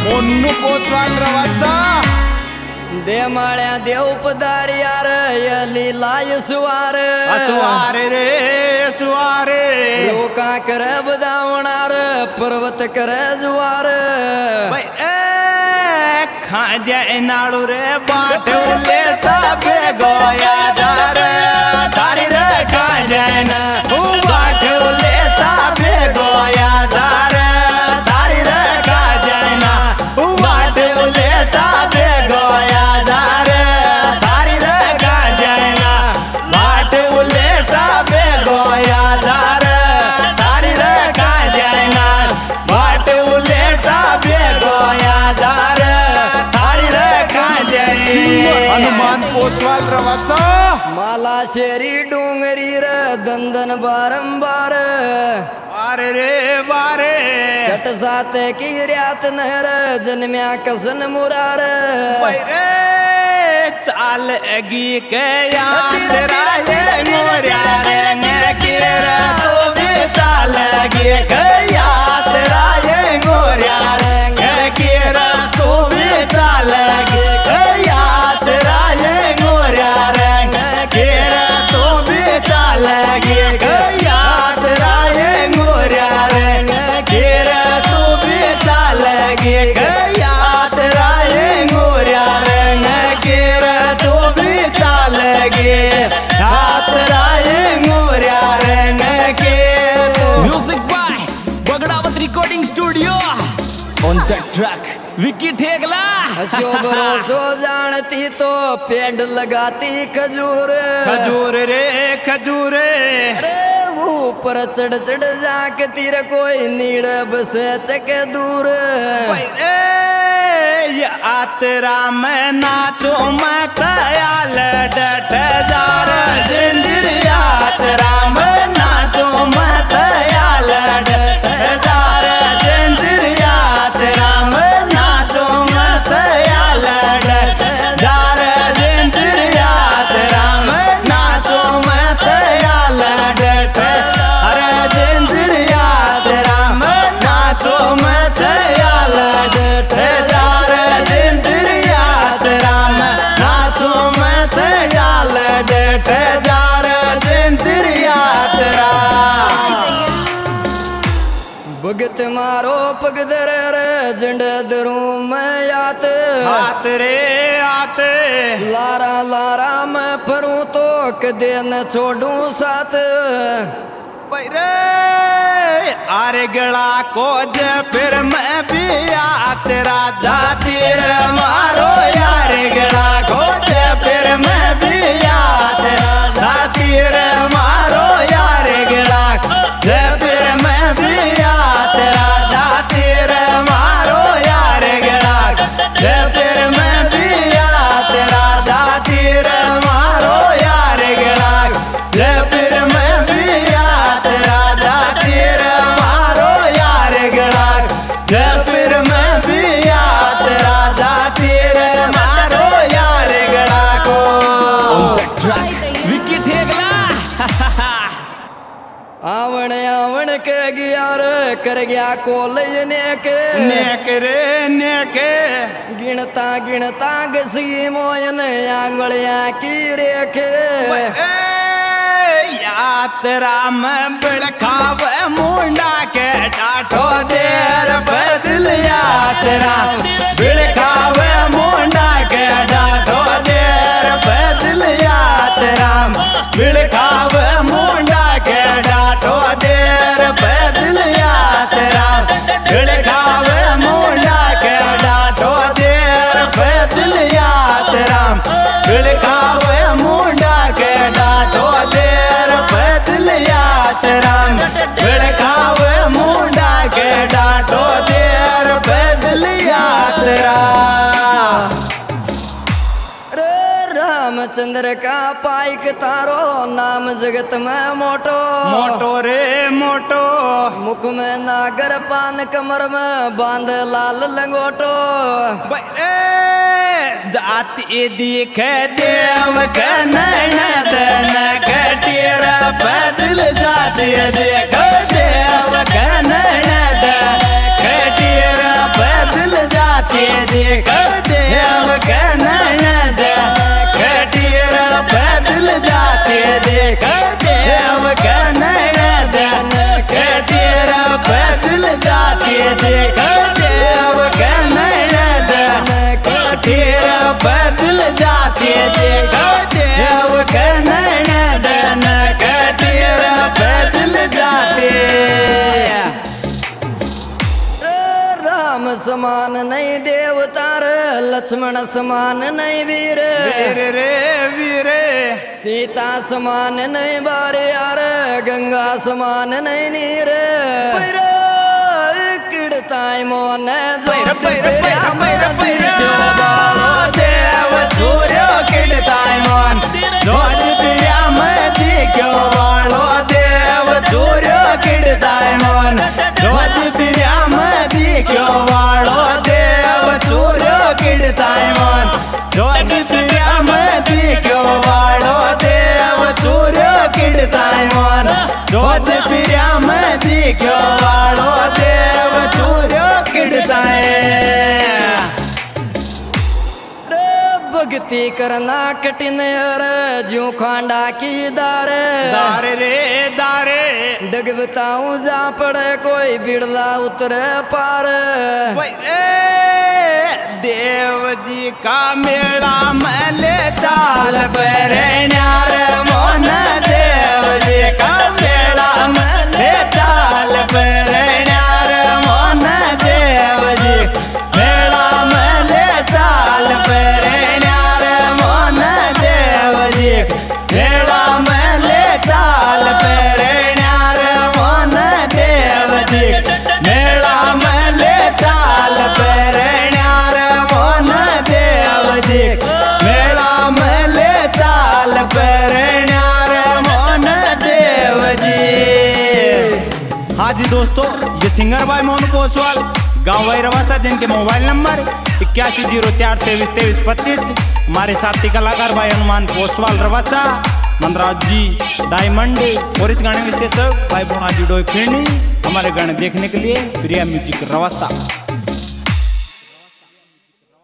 मोन्नू कोतवाल रवासा दे माळ्या देव पदार यार यली लाय सुवार असुवारे रे असुवारे लोका करे बदावणार पर्वत करे जुवार खा जाए नाड़ू रे बाटू लेता बेगोया दार दारी रे खा जाए ना बाटू लेता बेगोया दार दारी रे खा जाए ना बाटू लेता बेगोया दार दारी रे खा जाए ना बाटू लेता बेगोया दार दारी रे खा जाए ना बाटू लेता बेगोया दार हनुमान कोतवाल रवासा माला शेरी डोंगरी रे दंदन बारंबार बारे रे बारे चट सात की रियात नहर जन्म्या कसन मुरार चाल अगी के याद राये मोरिया रे केरा तो भी चाल अगी के याद राये मोरिया रे केरा तो भी चाल अगी के याद राये मोरिया रे केरा तो भी चाल अगी के याद राये मोरिया रे केरा तो भी चाल अगी के याद राये मोरिया रे केरा तो भी चाल अगी याद राये मोरिया रे के music by Bagdawat recording studio on the track Vicky Thekla हंसो भरोसो जानती तो पेड़ लगाती खजूर खजूर रे खजूर अरे ऊपर चढ़ चढ़ जाके तीर कोई नीड़ बस चके दूर आतरा मैं नाचो मैं कयाल डट जार जिंदर यात्रा मैं नाचो मैं कयाल डट जार जिंदर यात्रा मैं नाचो मैं कयाल डट जार जिंदर यात्रा मैं नाचो मैं कयाल डट अरे जिंदर यात्रा मैं नाचो मैं कयाल डट जार जिंदर यात्रा मैं नाचो मैं कयाल डट जार जिंदर यात्रा भगत मारो पगदर रे झंड दरू मैं यात हाथ रे हाथ लारा लारा मैं फरूं तो कदे न छोड़ूं साथ आरे गला को जे फिर मैं भी आत राजा तीर मारो यार गला को जे फिर मैं भी आत राजा तीर मारो यार गला जे फिर मैं भी आत राजा तीर मारो यार गला जे फिर मैं भी आत राजा तीर मारो यार गला जे फिर मैं भी आत राजा तीर मारो यार गला जे फिर मैं भी आत राजा तीर मारो यार गला को on the track Vicky Thekla आवण आवण के गया रे कर गया कॉलेज नेक रे नेक गिनता गिनता गसी मोयन आंगलिया की रेख यात्रा में बिड़काव मुंडा के डाठो देर बदल यात्रा बिड़काव मुंडा के डाठो देर बदल यात्रा बिड़काव मुंडा के डाठो देर बदल यात्रा बिड़काव मुंडा के डाठो देर बदल यात्रा बिड़काव मुंडा के डाठो देर बदल यात्रा बिड़काव मुंडा के डाठो देर बदल यात्रा रामचंद्र का पाइक तारो नाम जगत में मोटो मोटो रे मोटो मुख में नागर पान कमर में बांध लाल लंगोटो जाति दिख देव कनद कटियर बदल जाति देख देव कनद कटियर बदल जाति देख देव के ननद कटीर पैदल जाते देख देव के ननद कटीर पैदल जाते देख देव के ननद कटीर पैदल जाते देख देव के ननद कटीर पैदल जाते। राम समान नहीं देवतार, लक्ष्मण समान नहीं वीर, वीर रे वीर, सीता समान नहीं बारे यार, गंगा समान नहीं नीर, किड़ताई मोन जो देव सूर्य किड़ताई मोन रोज प्रिया मदी क्यों वालो देव सूर्य किड़ताई मोन रोज प्रिया मदी क्यों वालो देव सूर्य किड़ताई मोन रोज प्रिया मदी क्यों वालो देव सूर्य किड़ताई मोन रोज प्रिया मदी क्यों वालो देव सूर्य किड़ताई। भक्ति करना कठिन यार, ज्यों खांडा की दारे दारे रे दारे, डग बताऊं जा पड़े कोई बिड़ला उतरे पार। देव जी का मेला मैले चाल पर न्यार मोन देव जी का मेला मैले चाल पर न्यार मोन देव जी मेला मैले चाल पर न्यार मोन देव जी मेला मैले चाल पर न्यार मोन देव जी मेला मैले चाल पर न्यार मोन देव जी मेला मैले चाल पर न्यार मोन देव जी। हाँ जी दोस्तों, ये सिंगर भाई मोहन पोसवाल गाँव वही रवासा, जिनके मोबाइल नंबर 8104232325। हमारे साथी कलाकार भाई हनुमान पोसवाल रवासा, मनराज जी डायमंड, और इस गाने विशेष भाई बोना जी डोई फिरनी। हमारे गाने देखने के लिए प्रिया म्यूजिक रवासा।